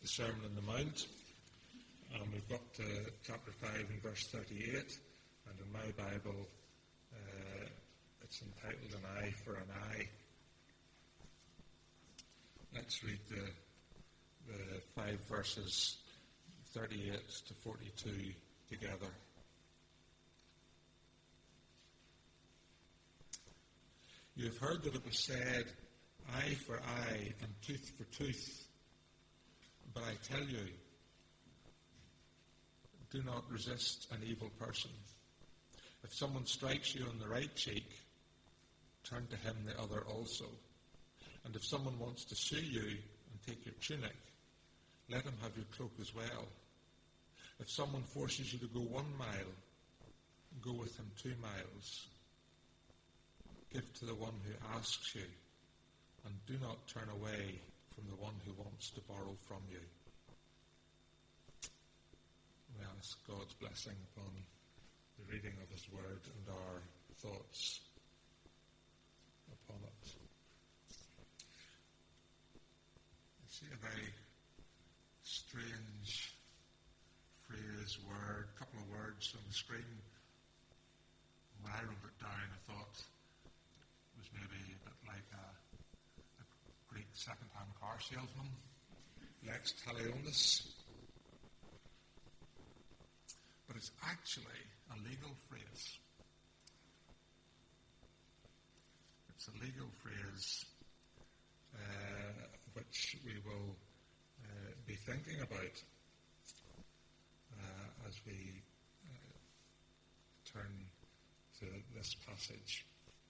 Sermon on the Mount, and we've got to chapter 5 and verse 38, and in my Bible it's entitled An Eye for an Eye. Let's read the 5 verses 38 to 42 together. You have heard that it was said, eye for eye and tooth for tooth. But I tell you, do not resist an evil person. If someone strikes you on the right cheek, turn to him the other also. And if someone wants to sue you and take your tunic, let him have your cloak as well. If someone forces you to go 1 mile, go with him 2 miles. Give to the one who asks you, and do not turn away from the one who wants to borrow from you. We ask God's blessing upon the reading of his word and our thoughts upon it. I see a very strange phrase, word, couple of words on the screen. When I wrote it down, I thought it was maybe a bit like a Greek second-hand car salesman, lex talionis. But it's actually a legal phrase. It's a legal phrase which we will be thinking about as we turn to this passage.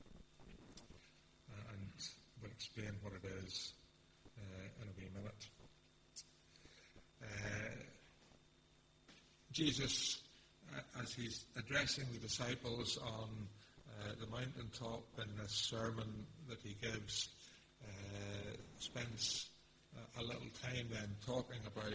And we'll explain what it is in a wee minute. Jesus, as he's addressing the disciples on the mountaintop in this sermon that he gives, spends a little time then talking about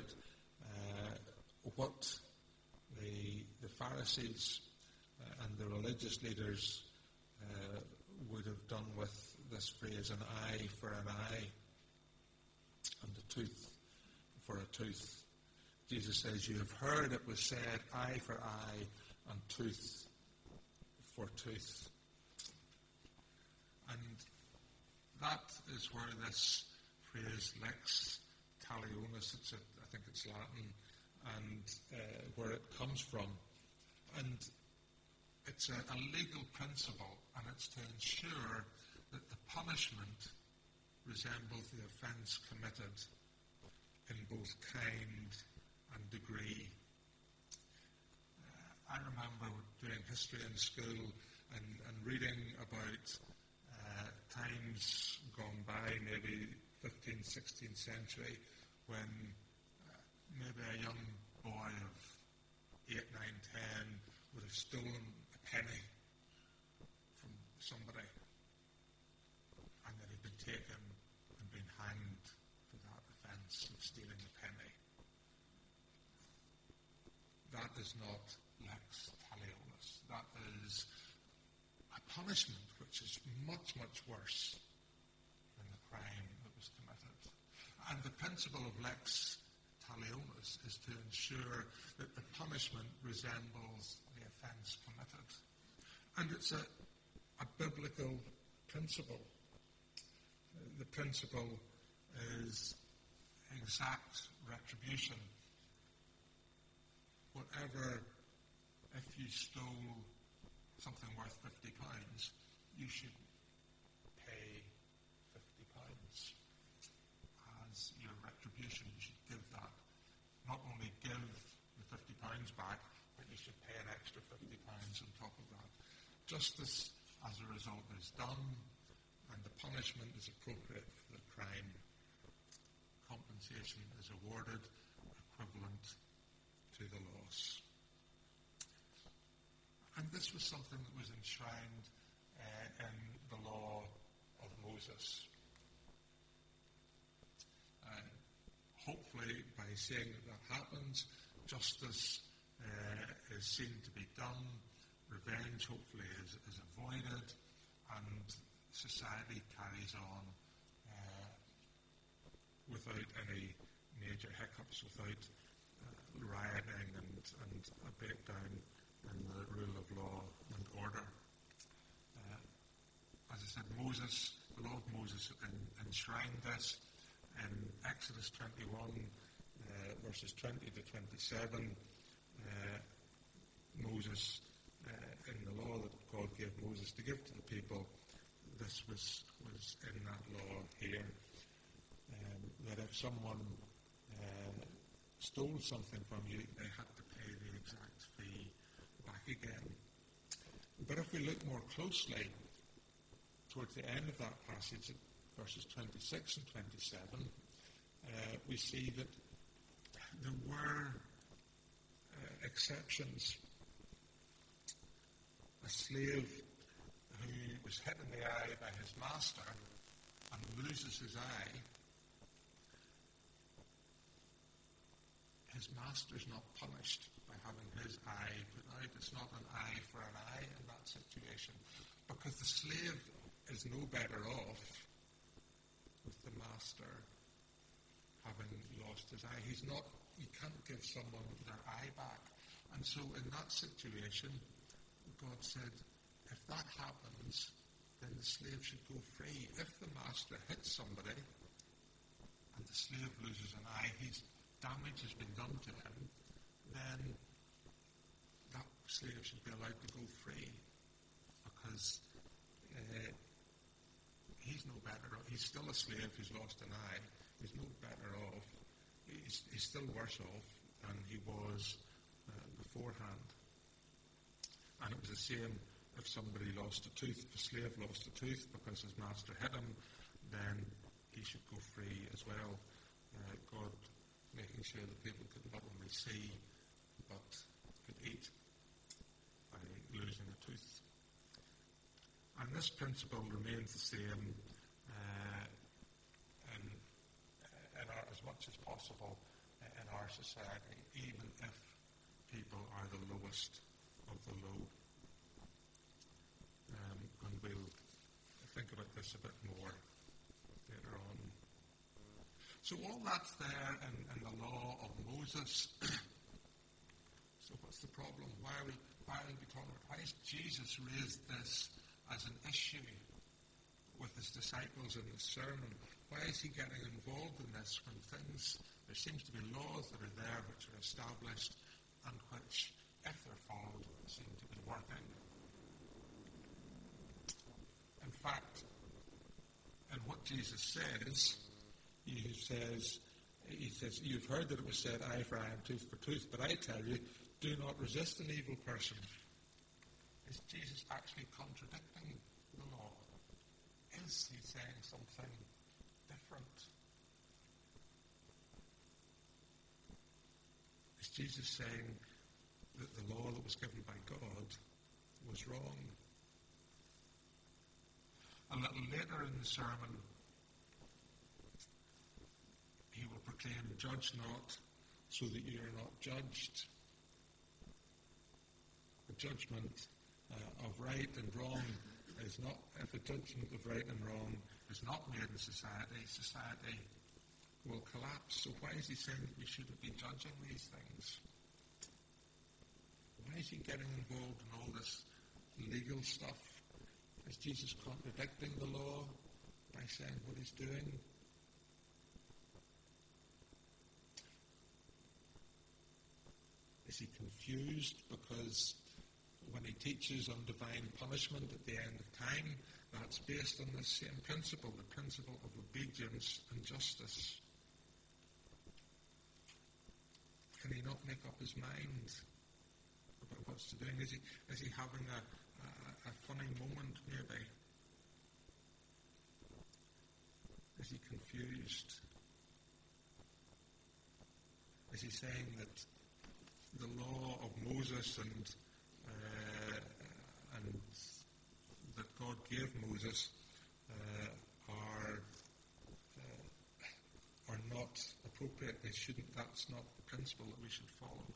what the Pharisees and the religious leaders would have done with this phrase, an eye for an eye and a tooth for a tooth. Jesus says, you have heard it was said, eye for eye and tooth for tooth. And that is where this phrase lex talionis, I think it's Latin, and where it comes from. And it's a legal principle, and it's to ensure that the punishment resembles the offence committed in both kind and degree. I remember doing history in school and reading about times gone by, maybe 15th, 16th century, when maybe a young boy of 8, 9, 10 would have stolen a penny from somebody, and that he'd been taken and been hanged for that offence of stealing a penny. That is not lex talionis. That is a punishment which is much, much worse than the crime that was committed. And the principle of lex talionis is to ensure that the punishment resembles the offence committed. And it's a biblical principle. The principle is exact retribution. Whatever, if you stole something worth £50, you should pay £50 as your retribution. You should give that. Not only give the £50 back, but you should pay an extra £50 on top of that. Justice, as a result, is done, and the punishment is appropriate for the crime. Compensation is awarded, equivalent to the loss. And this was something that was enshrined in the law of Moses. Hopefully, by saying that happens, justice is seen to be done, revenge hopefully is avoided, and society carries on without any major hiccups without rioting and a breakdown in the rule of law and order. As I said, the law of Moses enshrined this in Exodus 21, verses 20 to 27. Moses, in the law that God gave Moses to give to the people, this was in that law here, that if someone stole something from you, they had to pay the exact fee back again. But if we look more closely towards the end of that passage, verses 26 and 27, we see that there were exceptions. A slave who was hit in the eye by his master and loses his eye, his master's not punished by having his eye put out. It's not an eye for an eye in that situation, because the slave is no better off with the master having lost his eye. You can't give someone their eye back. And so in that situation, God said, if that happens, then the slave should go free. If the master hits somebody and the slave loses an eye, damage has been done to him, then that slave should be allowed to go free, because he's no better off. He's still a slave who's lost an eye. He's no better off. He's still worse off than he was beforehand. And it was the same if somebody lost a tooth. If a slave lost a tooth because his master hit him, then he should go free as well. God making sure that people could not only see but could eat by losing a tooth. And this principle remains the same as much as possible in our society, even if people are the lowest of the low. And we'll think about this a bit more later on. So all that's there in the law of Moses. So what's the problem? Why are we talking about? Why has Jesus raised this as an issue with his disciples in the sermon? Why is he getting involved in this when there seems to be laws that are there which are established and which, if they're followed, seem to be working? In fact, in what Jesus says, he says, you've heard that it was said, eye for eye and tooth for tooth, but I tell you, do not resist an evil person. Is Jesus actually contradicting the law? Is he saying something different? Is Jesus saying that the law that was given by God was wrong? A little later in the sermon, he will proclaim, judge not, so that you are not judged. The judgment of right and wrong is not, if the judgment of right and wrong is not made in society, society will collapse. So why is he saying that we shouldn't be judging these things? Why is he getting involved in all this legal stuff? Is Jesus contradicting the law by saying what he's doing? Is he confused because when he teaches on divine punishment at the end of time, that's based on this same principle, the principle of obedience and justice? Can he not make up his mind about what's to do? Is he having a funny moment, maybe? Is he confused? Is he saying that the law of Moses and that God gave Moses are not appropriate? That's not the principle that we should follow.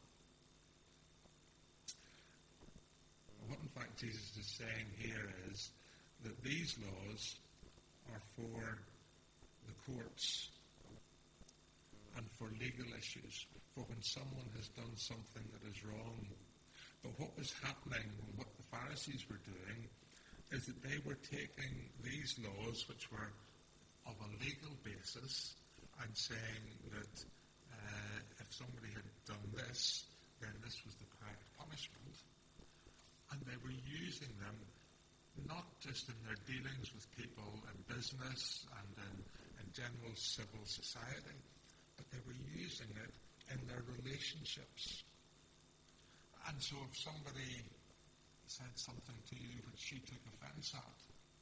What in fact Jesus is saying here is that these laws are for the courts, and for legal issues, for when someone has done something that is wrong. But what was happening, and what the Pharisees were doing, is that they were taking these laws, which were of a legal basis, and saying that if somebody had done this, then this was the correct punishment. And they were using them not just in their dealings with people in business and in general civil society, but they were using it in their relationships. And so if somebody said something to you which you took offense at,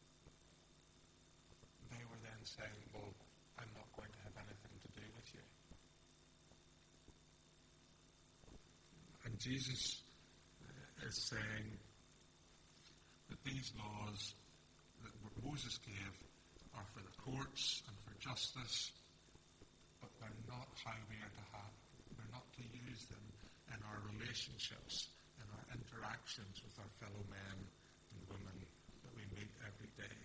they were then saying, well, I'm not going to have anything to do with you. And Jesus is saying that these laws that Moses gave are for the courts and for justice, but they're not how we are to have. We're not to use them in our relationships, in our interactions with our fellow men and women that we meet every day.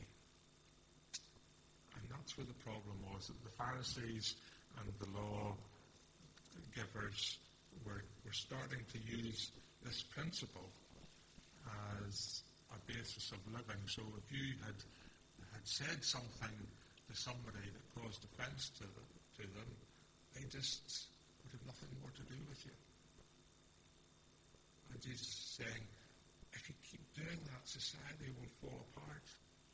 And that's where the problem was, that the Pharisees and the law givers were starting to use this principle as a basis of living. So if you had said something to somebody that caused offense to them, they just would have nothing more to do with you. And Jesus is saying, if you keep doing that, society will fall apart.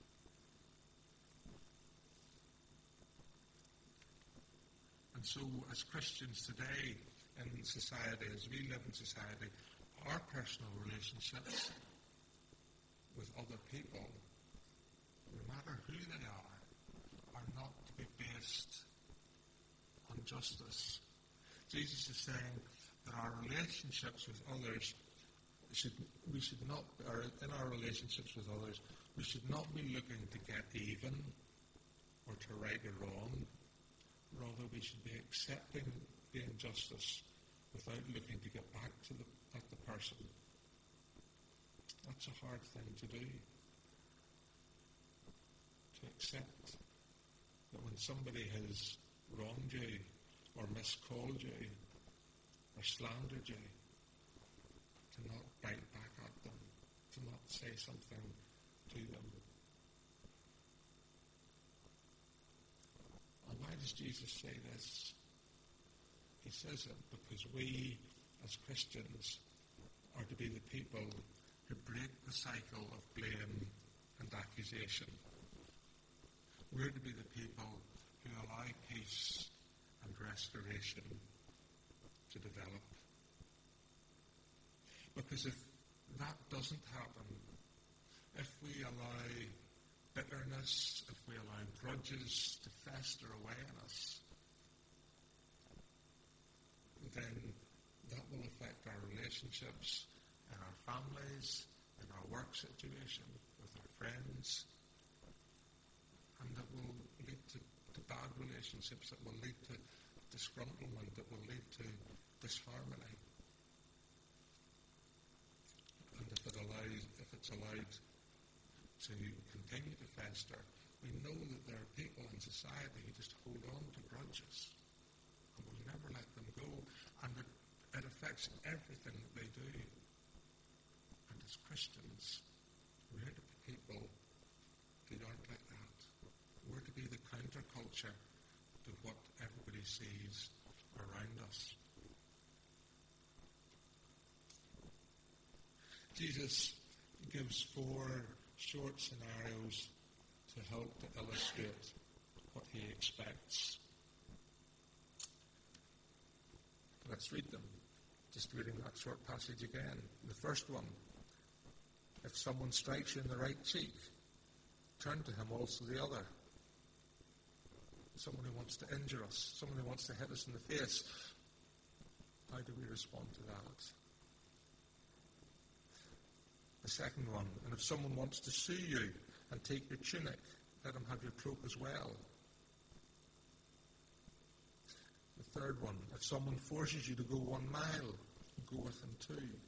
And so as Christians today in society, as we live in society, our personal relationships with other people, no matter who they are not to be based on justice. Jesus is saying that our relationships with others we should not, or in our relationships with others, we should not be looking to get even or to right a wrong. Rather, we should be accepting the injustice without looking to get back at the person. That's a hard thing to do. To accept that when somebody has wronged you or miscalled you or slandered you, to not bite back at them, to not say something to them. And why does Jesus say this? He says it because we, as Christians, are to be the people who break the cycle of blame and accusation. We're to be the people who allow peace and restoration to develop. Because if that doesn't happen, if we allow bitterness, if we allow grudges to fester away in us, then that will affect our relationships in our families, in our work situation, with our friends, and that will lead to bad relationships, that will lead to disgruntlement, that will lead to disharmony. And if it's allowed to continue to fester, we know that there are people in society who just hold on to grudges and will never let them go, and it affects everything that they do. And as Christians, we're to be people who aren't like that. We're to be the counterculture to what everybody sees around us. Jesus gives 4 short scenarios to help to illustrate what he expects. Let's read them. Just reading that short passage again. The first one, if someone strikes you in the right cheek, turn to him also the other. Someone who wants to injure us, someone who wants to hit us in the face, how do we respond to that? The second one, and if someone wants to sue you and take your tunic, let him have your cloak as well. The third one, if someone forces you to go 1 mile, go with him 2. And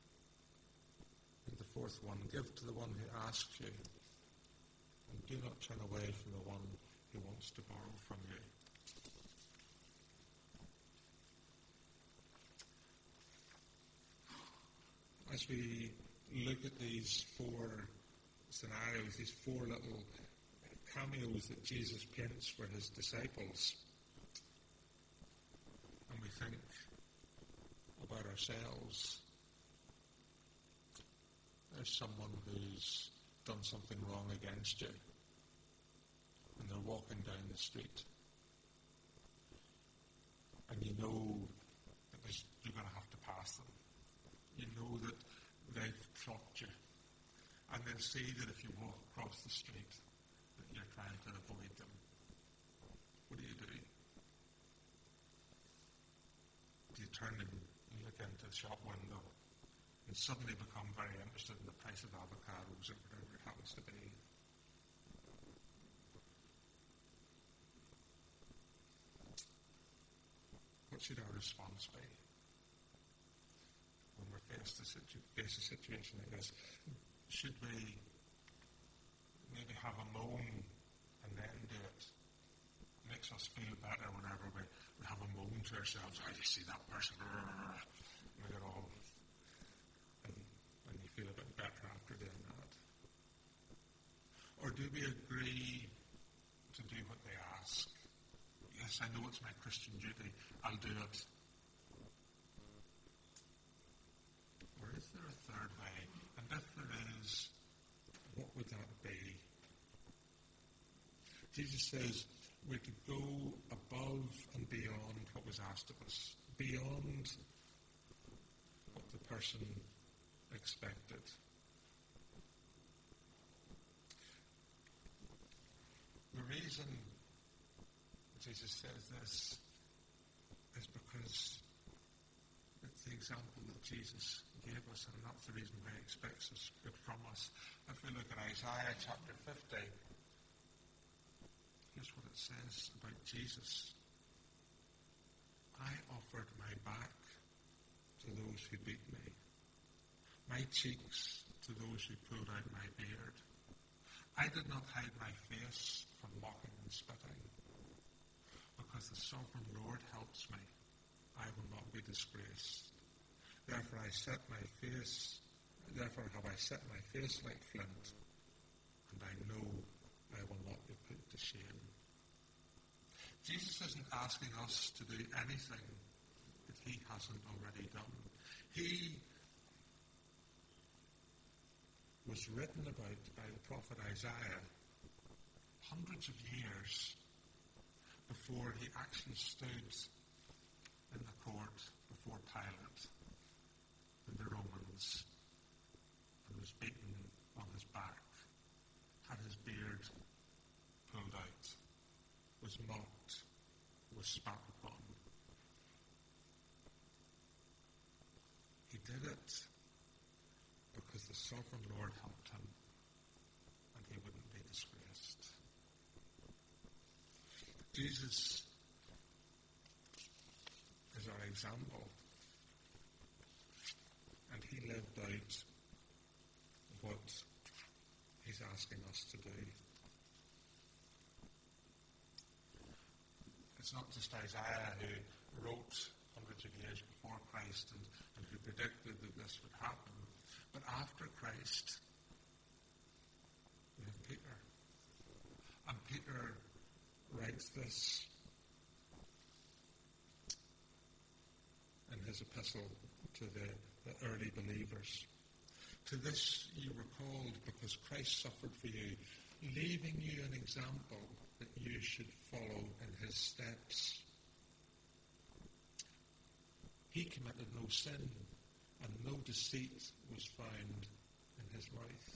the fourth one, give to the one who asks you, and do not turn away from the one who wants to borrow from you. as we look at these four scenarios, these four little cameos that Jesus paints for his disciples, and we think about ourselves, there's someone who's done something wrong against you, and they're walking down the street, and you know that you're going to have to pass them. You know that they've clocked you, and then see that if you walk across the street that you're trying to avoid them. What do? Do you turn and you look into the shop window and suddenly become very interested in the price of avocados or whatever it happens to be? What should our response be when we're faced a situation like this? Should we maybe have a moan and then do it? It makes us feel better whenever we have a moan to ourselves. I just see that person. And we get all, and you feel a bit better after doing that. Or do we agree to do what they ask? Yes, I know it's my Christian duty. I'll do it. Or is there a third way? And if there is, what would that be? Jesus says we're to go above and beyond what was asked of us, beyond what the person expected. The reason Jesus says this is because it's the example that Jesus gave us, and that's the reason why he expects it from us. If we look at Isaiah chapter 50, here's what it says about Jesus. I offered my back to those who beat me, my cheeks to those who pulled out my beard. I did not hide my face from mocking and spitting. Because the sovereign Lord helps me, I will not be disgraced. Therefore have I set my face like flint, and I know I will not be put to shame. Jesus isn't asking us to do anything that he hasn't already done. He was written about by the prophet Isaiah hundreds of years before he actually stood in the court before Pilate and the Romans and was beaten on his back, had his beard pulled out, was mocked, was spat upon. He did it because the sovereign Lord helped him and he wouldn't be disgraced. Jesus is our example, and he lived out what he's asking us to do. It's not just Isaiah who wrote hundreds of years before Christ and who predicted that this would happen, but after Christ, we have Peter. And Peter writes this in his epistle to the early believers. To this you were called because Christ suffered for you, leaving you an example that you should follow in his steps. He committed no sin, and no deceit was found in his mouth.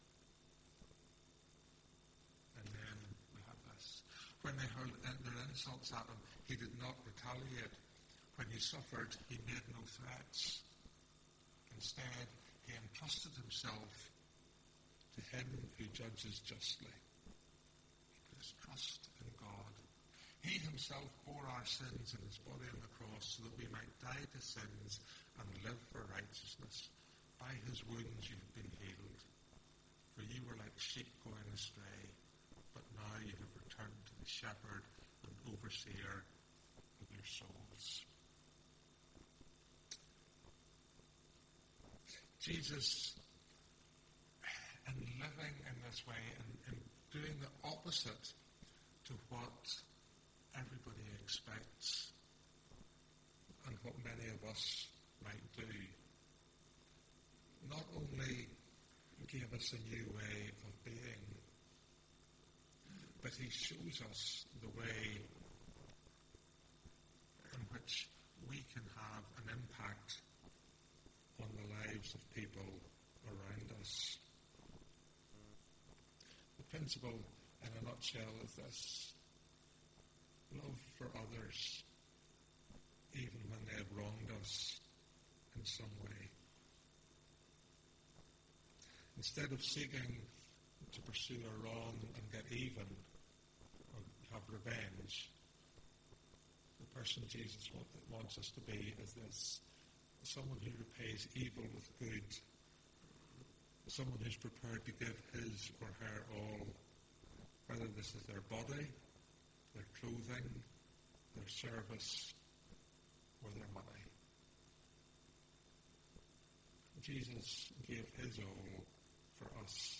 And then we have this. When they hurled their insults at him, he did not retaliate. When he suffered, he made no threats. Instead, he entrusted himself to him who judges justly. He put his trust in God. He himself bore our sins in his body on the cross so that we might die to sins and live for righteousness. By his wounds you have been healed. For you were like sheep going astray, but now you have returned to the shepherd and overseer of your souls. Jesus, in living in this way and doing the opposite to what everybody expects and what many of us might do, not only gave us a new way of being, but he shows us the way in which we can have an impact on the lives of people around us. The principle, in a nutshell, is this: love for others, even when they have wronged us in some way. Instead of seeking to pursue a wrong and get even or have revenge, the person Jesus wants us to be is this: someone who repays evil with good, someone who's prepared to give his or her all, whether this is their body, their clothing, their service, or their money. Jesus gave his all for us.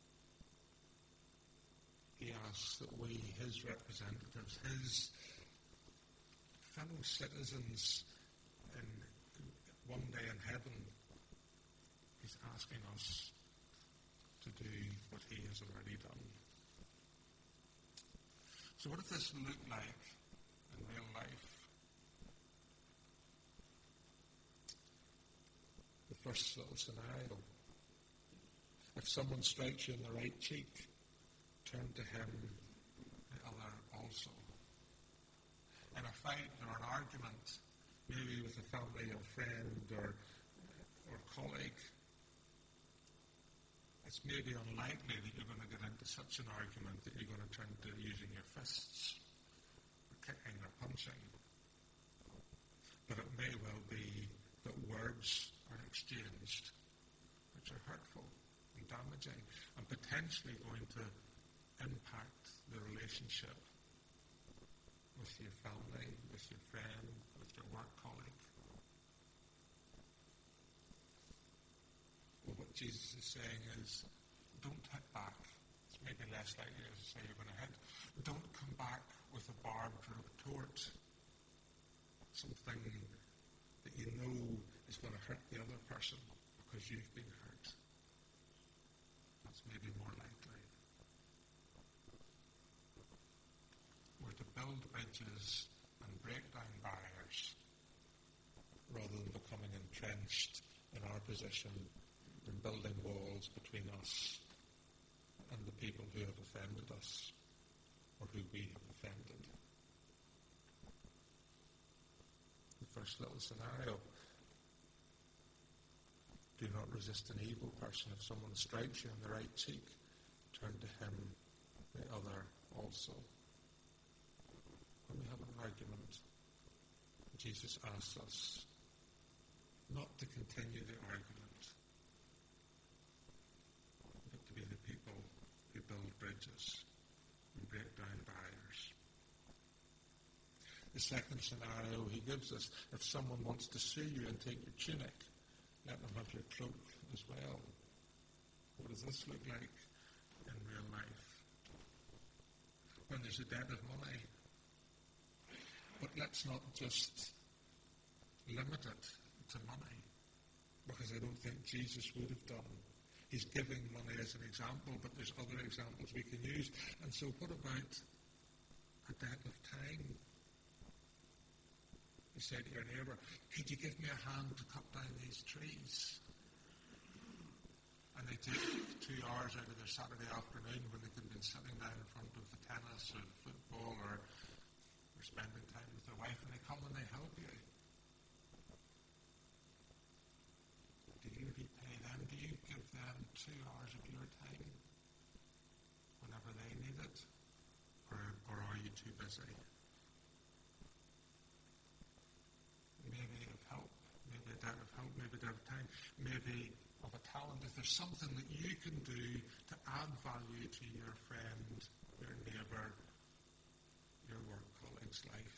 He asks that we, his representatives, his fellow citizens in one day in heaven, he's asking us to do what he has already done. So what does this look like in real life? The first little scenario: if someone strikes you in the right cheek, turn to him the other also. In a fight or an argument, maybe with a family or friend or colleague, it's maybe unlikely that you're going to get into such an argument that you're going to turn to using your fists, or kicking or punching. But it may well be that words are exchanged which are hurtful and damaging and potentially going to impact the relationship with your family, with your friend, with your work colleague. Well, what Jesus is saying is, don't hit back. It's maybe less likely to say you're going to hit. Don't come back with a barbed retort, something that you know is going to hurt the other person because you've been hurt. That's maybe more likely. We're to build bridges and break down barriers rather than becoming entrenched in our position and building walls between us and the people who have offended us or who we have offended. The first little scenario: do not resist an evil person. If someone strikes you on the right cheek, turn to him the other also. When we have an argument, Jesus asks us not to continue the argument, but to be the people who build bridges and break down barriers. The second scenario he gives us: if someone wants to sue you and take your tunic, let them have your cloak as well. What does this look like in real life? When there's a debt of money. But let's not just limit it to money, because I don't think Jesus would have done. He's giving money as an example, but there's other examples we can use. And so what about a debt of time? You say to your neighbour, could you give me a hand to cut down these trees? And they take 2 hours out of their Saturday afternoon when they could have been sitting down in front of the tennis or football or spending time with their wife, and they come and they help you. Do you repay them? Do you give them 2 hours of your time whenever they need it? Or are you too busy? Maybe of help, maybe a debt of help, maybe a debt of time, maybe of a talent. If there's something that you can do to add value to your friend, your neighbour, your work colleague's life.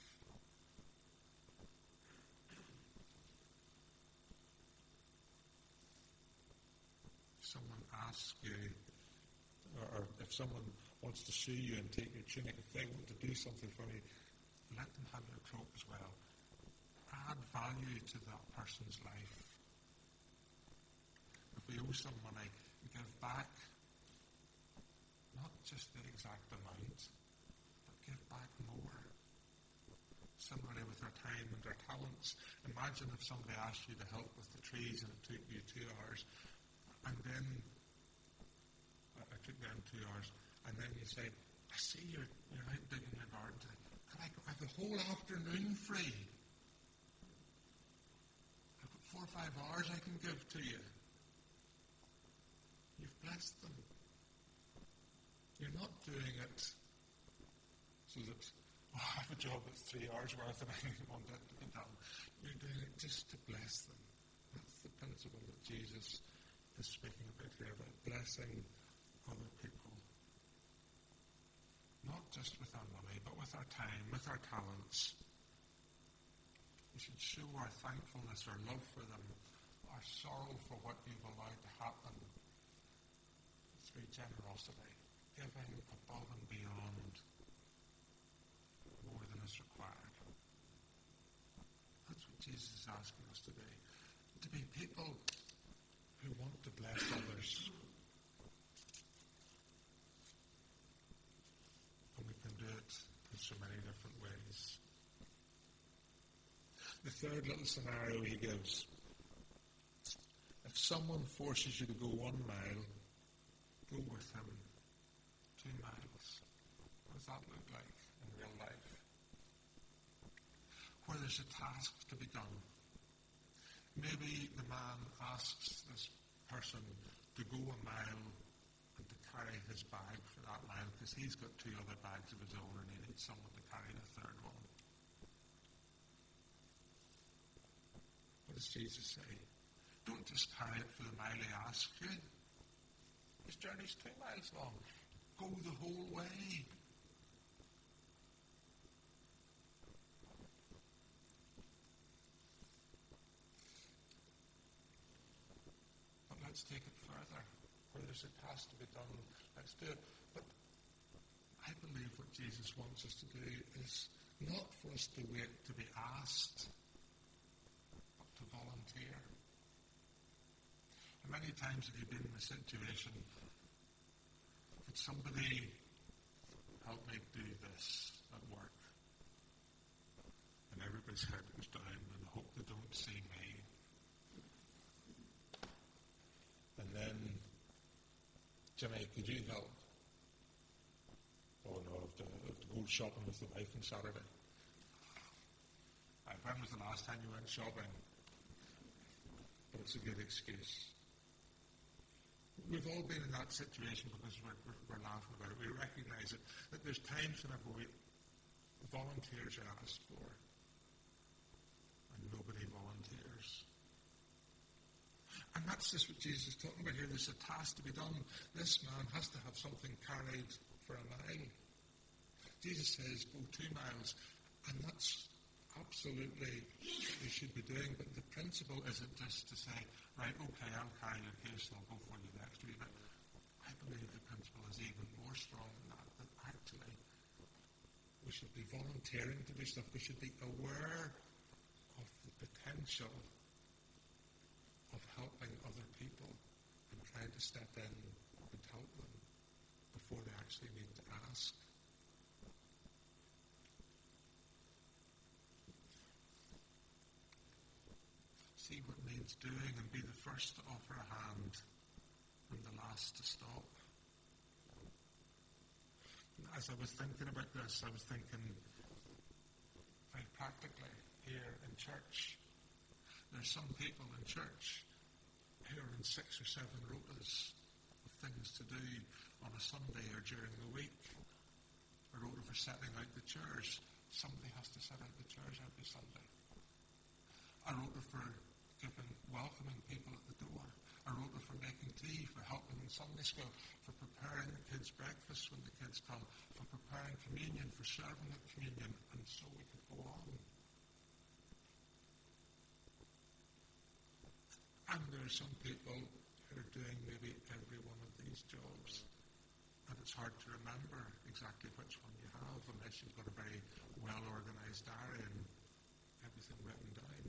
ask you, or if someone wants to sue you and take your tunic, if they want to do something for you, let them have your cloak as well. Add value to that person's life. If we owe some money, give back not just the exact amount, but give back more. Similarly with our time and our talents. Imagine if somebody asked you to help with the trees and it took you 2 hours, and then it took them 2 hours, and then you say, I see you're out digging your garden today. Can I have the whole afternoon free? I've got 4 or 5 hours I can give to you. You've blessed them. You're not doing it so that, I have a job that's 3 hours worth and I want that to be done. You're doing it just to bless them. That's the principle that Jesus is speaking about here, about blessing other people. Not just with our money, but with our time, with our talents. We should show our thankfulness, our love for them, our sorrow for what you've allowed to happen through generosity, giving above and beyond more than is required. That's what Jesus is asking us today. To be people who want to bless others. And we can do it in so many different ways. The third little scenario he gives. If someone forces you to go 1 mile, go with him 2 miles. What does that look like in real life? Where there's a task to be done. Maybe the man asks this person to go 1 mile and to carry his bag for that mile because he's got 2 other bags of his own and he needs someone to carry the third one. What does Jesus say? Don't just carry it for the mile he asks you. His journey's 2 miles long. Go the whole way. But let's take it further. Where there's a task to be done, let's do it. But I believe what Jesus wants us to do is not for us to wait to be asked, but to volunteer. And many times have you been in a situation, could somebody help me do this at work? And everybody's head goes down and hope they don't see me. And then, Jimmy, could you help? Oh no, I have to go shopping with the wife on Saturday. When was the last time you went shopping? But it's a good excuse. We've all been in that situation because we're laughing about it. We recognize it. That there's times whenever volunteers are asked for and nobody volunteers. And that's just what Jesus is talking about here. There's a task to be done. This man has to have something carried for a mile. Jesus says, go 2 miles. And that's absolutely what we should be doing. But the principle isn't just to say, right, okay, I'll carry your case and I'll go for you the extra bit. I believe the principle is even more strong than that actually we should be volunteering to do stuff. We should be aware of the potential of helping other people and trying to step in and help them before they actually need to ask. See what needs doing and be the first to offer a hand and the last to stop. As I was thinking about this, I was thinking very practically here in church. There's some people in church who are in 6 or 7 rotas of things to do on a Sunday or during the week. A rota for setting out the chairs. Somebody has to set out the chairs every Sunday. A rota for welcoming people at the door. A rota for making tea, for helping in Sunday school, for preparing the kids' breakfast when the kids come, for preparing communion, for serving at communion, and so we could go on. And there are some people are doing maybe every one of these jobs. And it's hard to remember exactly which one you have unless you've got a very well-organized diary and everything written down.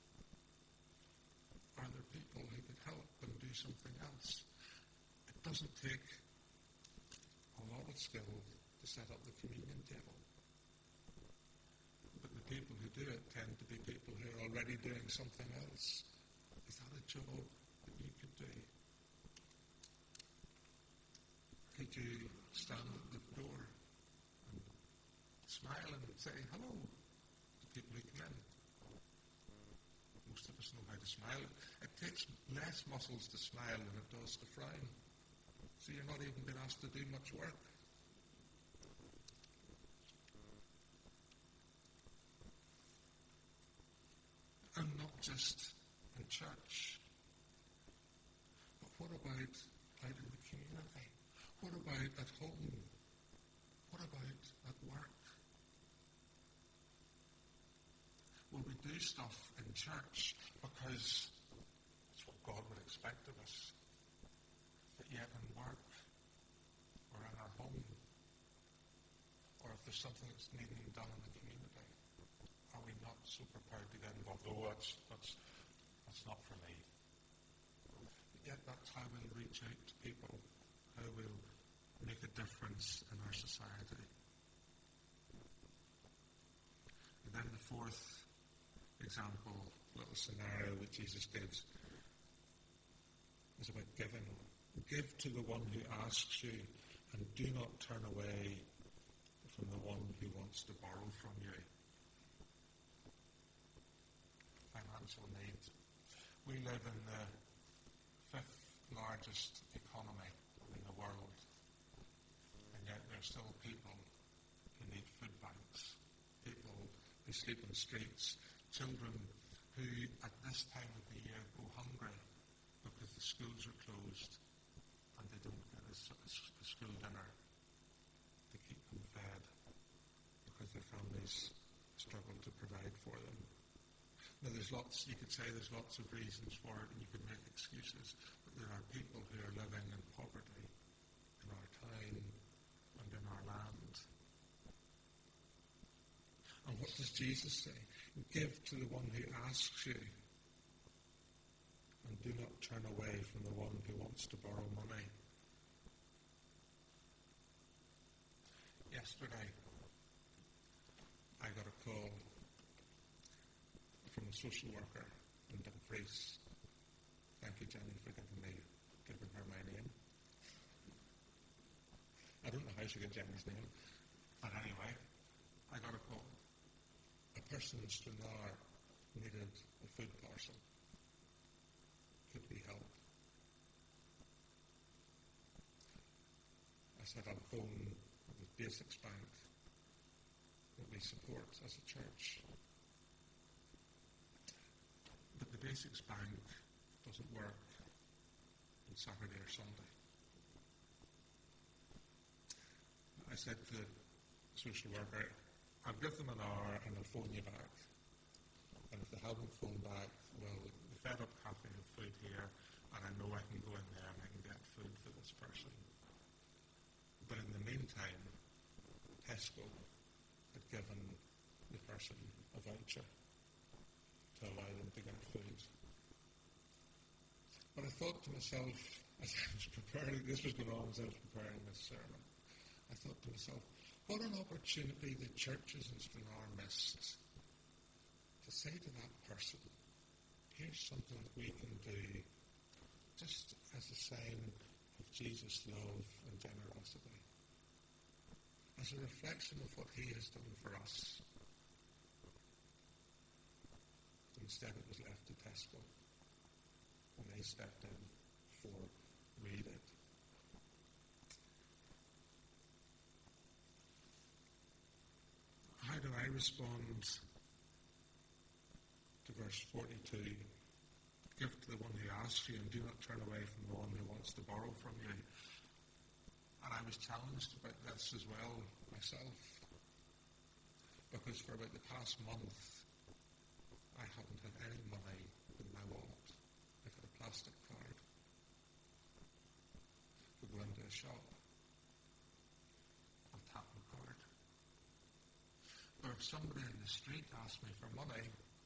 Are there people who could help and do something else? It doesn't take a lot of skill to set up the communion table. But the people who do it tend to be people who are already doing something else. Is that a job that you could do? Could you stand at the door and smile and say hello to people who come in? Most of us know how to smile. It takes less muscles to smile than it does to frown. So you're not even being asked to do much work. And not just in church. But what about out in the community? What about at home? What about at work? Will we do stuff in church because it's what God would expect of us? But yet in work or in our home, or if there's something that's needing done in the community, are we not so prepared to get involved? Oh, that's not for me. But yet that's how we'll reach out to people, how we'll make a difference in our society. And then the fourth example, little scenario that Jesus gives is about giving. Give to the one who asks you, and do not turn away from the one who wants to borrow from you. Financial need. We live in the fifth largest economy in the world, and yet there are still people who need food banks, people who sleep in the streets, children who at this time of the year go hungry because the schools are closed and they don't get a school dinner to keep them fed because their families struggle to provide for them. Now you could say there's lots of reasons for it and you could make excuses, but there are people who are living in poverty in our town and in our land. And what does Jesus say? Give to the one who asks you, and do not turn away from the one who wants to borrow money. Yesterday, I got a call from a social worker in Dumfries. Thank you, Jenny, for giving her my name. I don't know how she got Jenny's name, but anyway, I got a call. A person in Stranraer needed a food parcel. Could we help? I said, I'll phone the Basics Bank that we support as a church. But the Basics Bank doesn't work on Saturday or Sunday. I said to the social worker, I'll give them an hour and I'll phone you back. And if they haven't phoned back, well, the Fed Up Cafe have food here, and I know I can go in there and I can get food for this person. But in the meantime, Tesco had given the person a voucher to allow them to get food. But I thought to myself, as I was preparing, this was going on as I was preparing this sermon, I thought to myself, what an opportunity the churches in Stranraer missed to say to that person, here's something that we can do just as a sign of Jesus' love and generosity, as a reflection of what he has done for us. Instead it was left to Tesco, and they stepped in before we did. How do I respond to verse 42? Give to the one who asks you, and do not turn away from the one who wants to borrow from you. And I was challenged about this as well myself, because for about the past month I haven't had any money in my wallet. I've had a plastic card. go into a shop, I'll tap my card. Or if somebody in the street asks me for money,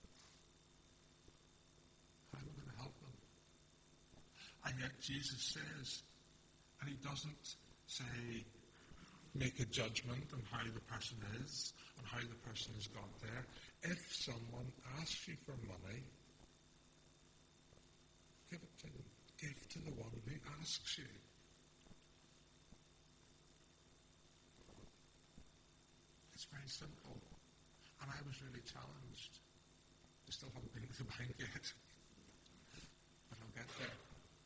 how am I going to help them? And yet Jesus says, and he doesn't say, make a judgment on how the person is, on how the person has got there. If someone asks you for money, give it to them. Give to the one who asks you. It's very simple. And I was really challenged. I still haven't been to the bank yet. But I'll get there.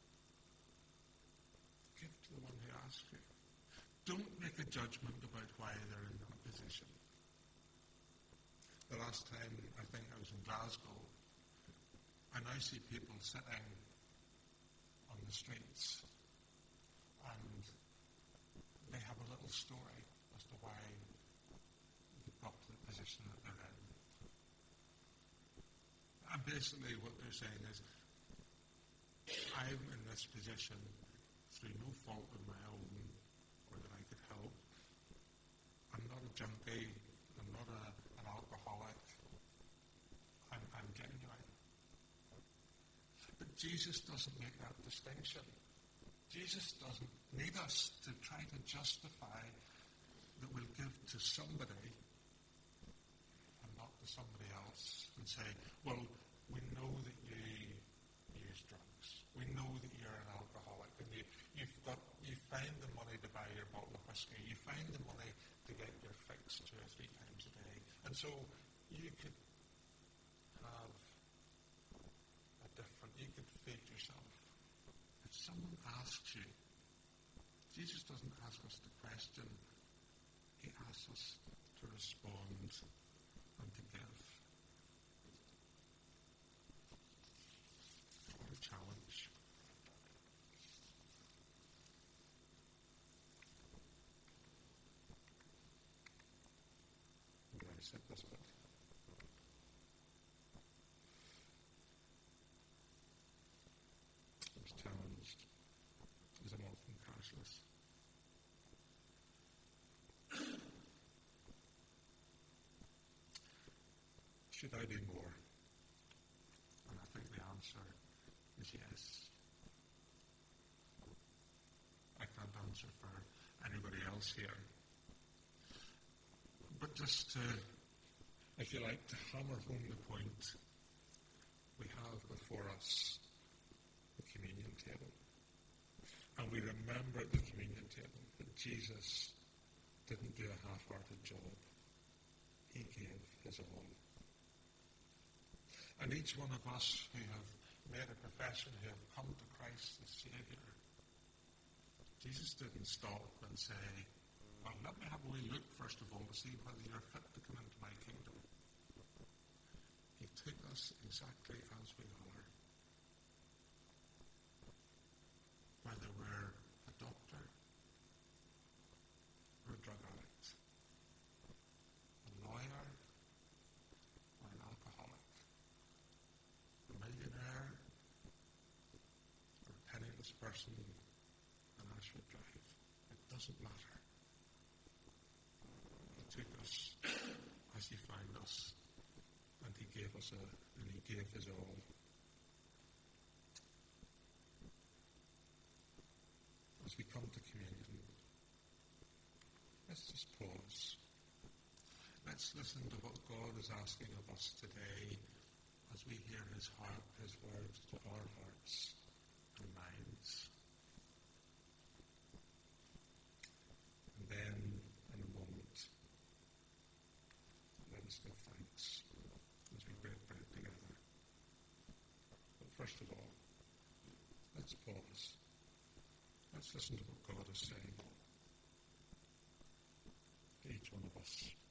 Give to the one who asks you. Don't make a judgment about why they're in that position. The last time I think I was in Glasgow, I now see people sitting on the streets and they have a little story as to why they've got to the position that they're in. And basically what they're saying is, I'm in this position through no fault of my own or that I could help. I'm not a junkie. I'm not an alcoholic. I'm genuine. But Jesus doesn't make that distinction. Jesus doesn't need us to try to justify that we'll give to somebody and not to somebody else and say, well, we know that you use drugs. We know that you're an alcoholic and you find the money to buy your bottle of whiskey. You find the money to get your fix 2 or 3 times a day. And so you could have you could feed yourself. If someone asks you, Jesus doesn't ask us to question. He asks us to respond and to give. What a challenge. I'm glad I said this bit. I was challenged as I'm often cashless. Should I do more? And I think the answer is yes. I can't answer for anybody else here. But just to, if you like, to hammer home the point, we have before us the communion table. And we remember at the communion table that Jesus didn't do a half-hearted job. He gave his all. And each one of us who have made a profession, who have come to Christ as Saviour, Jesus didn't stop and say, well, let me have a wee look first of all to see whether you're fit to come into my kingdom. He took us exactly as we are. Whether we're a doctor or a drug addict, a lawyer or an alcoholic, a millionaire or a penniless person in Ashford Drive. It doesn't matter. He took us as he found us, and he gave us and he gave his all. As we come to communion, let's just pause. Let's listen to what God is asking of us today as we hear his heart, his words to our hearts and minds. And then, in a moment, let us give thanks as we break bread together. But first of all, let's pause. Let's listen to what God is saying to each one of us.